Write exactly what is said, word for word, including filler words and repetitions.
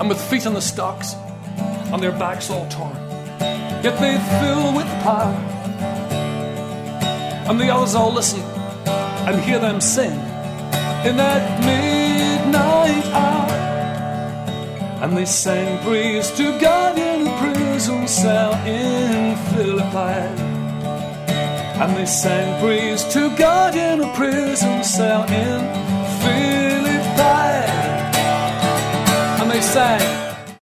and with feet on the stocks, and their backs all torn. Yet they fill with power, and the others all listen and hear them sing in that midnight hour. And they sang praise to God in a prison cell in Philippi. And they sang praise to God in a prison cell in Philippi. And they sang,